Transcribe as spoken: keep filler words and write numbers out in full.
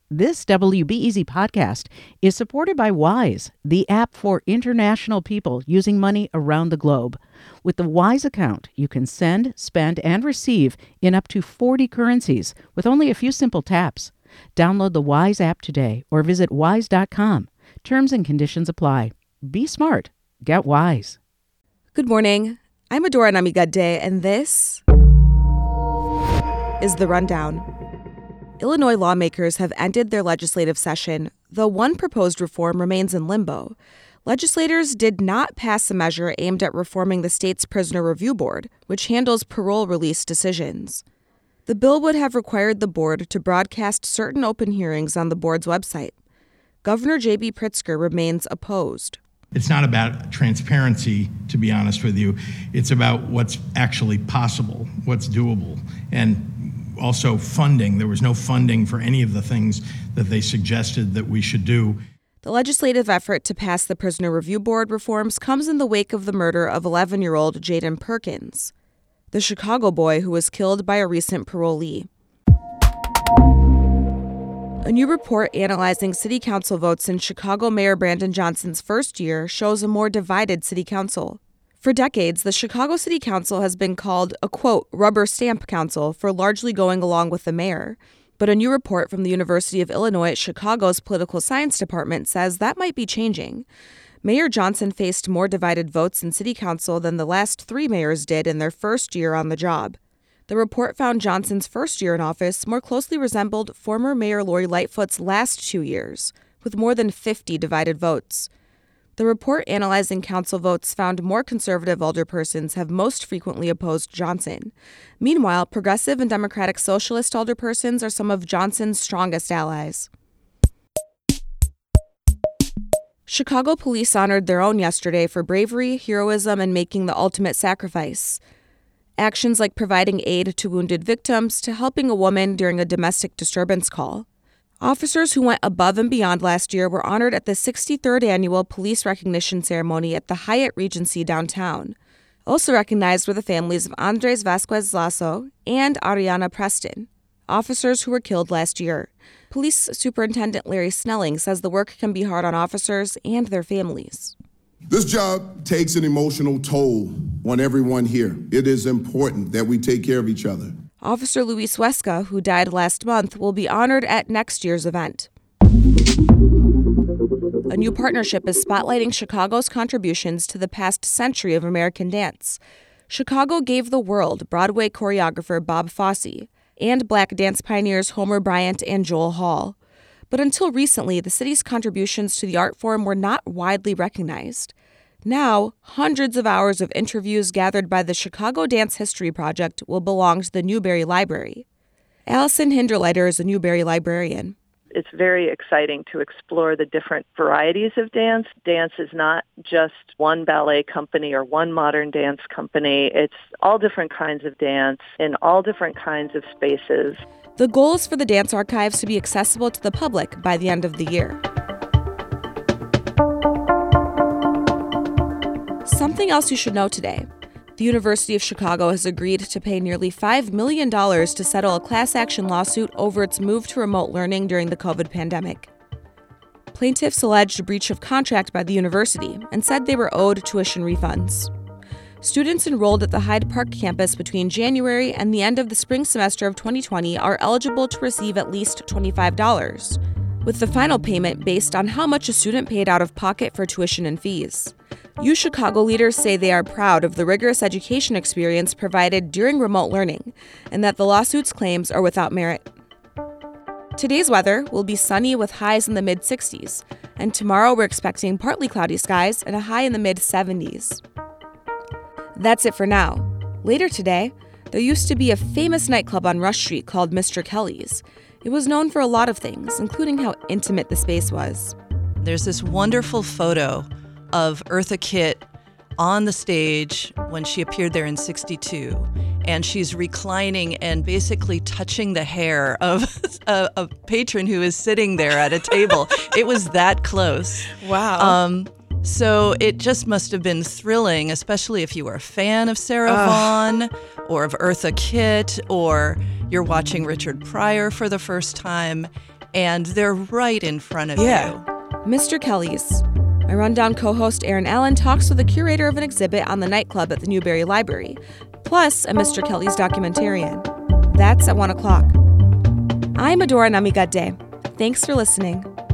This W B E Z podcast is supported by Wise, the app for international people using money around the globe. With the Wise account, you can send, spend, and receive in up to forty currencies with only a few simple taps. Download the Wise app today or visit wise dot com. Terms and conditions apply. Be smart. Get Wise. Good morning. I'm Adora Namigadde, and this is The Rundown. Illinois lawmakers have ended their legislative session, though one proposed reform remains in limbo. Legislators did not pass a measure aimed at reforming the state's Prisoner Review Board, which handles parole release decisions. The bill would have required the board to broadcast certain open hearings on the board's website. Governor J B Pritzker remains opposed. It's not about transparency, to be honest with you. It's about what's actually possible, what's doable, and also funding. There was no funding for any of the things that they suggested that we should do. The legislative effort to pass the Prisoner Review Board reforms comes in the wake of the murder of eleven-year-old Jaden Perkins, the Chicago boy who was killed by a recent parolee. A new report analyzing city council votes in Chicago Mayor Brandon Johnson's first year shows a more divided city council. For decades, the Chicago City Council has been called a, quote, rubber stamp council for largely going along with the mayor. But a new report from the University of Illinois at Chicago's Political Science Department says that might be changing. Mayor Johnson faced more divided votes in city council than the last three mayors did in their first year on the job. The report found Johnson's first year in office more closely resembled former Mayor Lori Lightfoot's last two years, with more than fifty divided votes. The report analyzing council votes found more conservative alderpersons have most frequently opposed Johnson. Meanwhile, progressive and Democratic Socialist alderpersons are some of Johnson's strongest allies. Chicago police honored their own yesterday for bravery, heroism, and making the ultimate sacrifice. Actions like providing aid to wounded victims to helping a woman during a domestic disturbance call. Officers who went above and beyond last year were honored at the sixty-third Annual Police Recognition Ceremony at the Hyatt Regency downtown. Also recognized were the families of Andres Vasquez Lasso and Ariana Preston, officers who were killed last year. Police Superintendent Larry Snelling says the work can be hard on officers and their families. This job takes an emotional toll on everyone here. It is important that we take care of each other. Officer Luis Huesca, who died last month, will be honored at next year's event. A new partnership is spotlighting Chicago's contributions to the past century of American dance. Chicago gave the world Broadway choreographer Bob Fosse and Black dance pioneers Homer Bryant and Joel Hall. But until recently, the city's contributions to the art form were not widely recognized. Now, hundreds of hours of interviews gathered by the Chicago Dance History Project will belong to the Newberry Library. Allison Hinderleiter is a Newberry librarian. It's very exciting to explore the different varieties of dance. Dance is not just one ballet company or one modern dance company. It's all different kinds of dance in all different kinds of spaces. The goal is for the dance archives to be accessible to the public by the end of the year. Something else you should know today. The University of Chicago has agreed to pay nearly five million dollars to settle a class action lawsuit over its move to remote learning during the COVID pandemic. Plaintiffs alleged a breach of contract by the university and said they were owed tuition refunds. Students enrolled at the Hyde Park campus between January and the end of the spring semester of twenty twenty are eligible to receive at least twenty-five dollars, with the final payment based on how much a student paid out of pocket for tuition and fees. U Chicago leaders say they are proud of the rigorous education experience provided during remote learning and that the lawsuit's claims are without merit. Today's weather will be sunny with highs in the mid sixties, and tomorrow we're expecting partly cloudy skies and a high in the mid seventies. That's it for now. Later today, there used to be a famous nightclub on Rush Street called Mister Kelly's. It was known for a lot of things, including how intimate the space was. There's this wonderful photo of Eartha Kitt on the stage when she appeared there in sixty-two. And she's reclining and basically touching the hair of a, a patron who is sitting there at a table. It was that close. Wow. Um, so it just must have been thrilling, especially if you were a fan of Sarah Ugh. Vaughan or of Eartha Kitt, or you're watching Richard Pryor for the first time. and they're right in front of Yeah. you. Mister Kelly's. My Rundown co-host Erin Allen talks with the curator of an exhibit on the nightclub at the Newberry Library, plus a Mister Kelly's documentarian. That's at one o'clock. I'm Adora Namigadde. Thanks for listening.